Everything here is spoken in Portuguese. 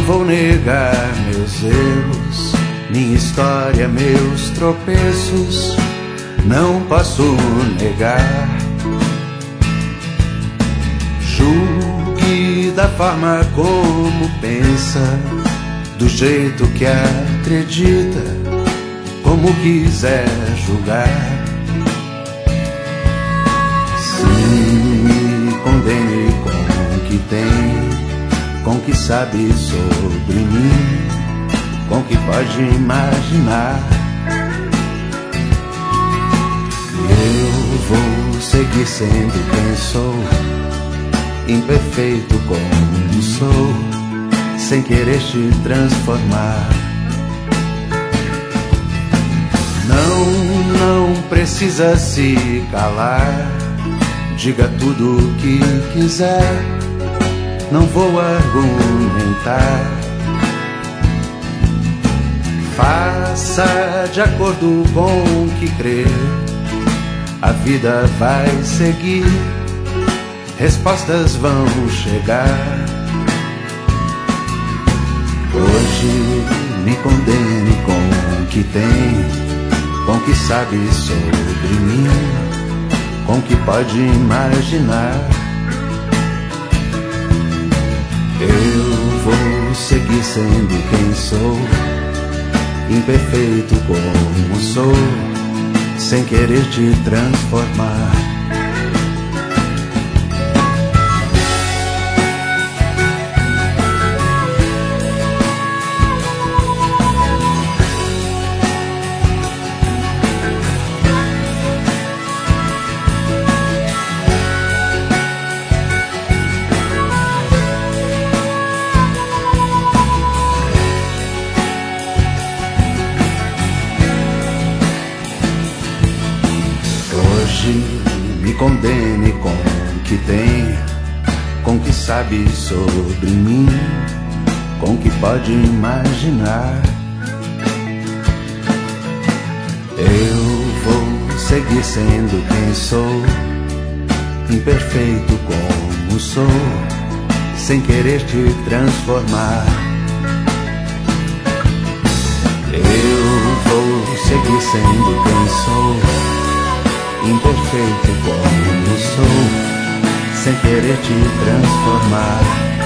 vou negar meus erros, minha história, meus tropeços, não posso negar. Julgue da forma como pensa, do jeito que acredita, como quiser julgar. Sim, me condene com o que tem, com o que sabe sobre mim, com o que pode imaginar. Eu vou seguir sendo quem sou, imperfeito como sou, sem querer te transformar. Não precisa se calar, diga tudo o que quiser, não vou argumentar. Faça de acordo com o que crê, a vida vai seguir, respostas vão chegar. Hoje me condene com o que tem, com o que sabe sobre mim, com o que pode imaginar. Eu vou seguir sendo quem sou, imperfeito como sou, sem querer te transformar. Me condene com o que tem, com o que sabe sobre mim, com o que pode imaginar. Eu vou seguir sendo quem sou, imperfeito como sou, sem querer te transformar. Eu vou seguir sendo quem sou, imperfeito como sou, sem querer te transformar.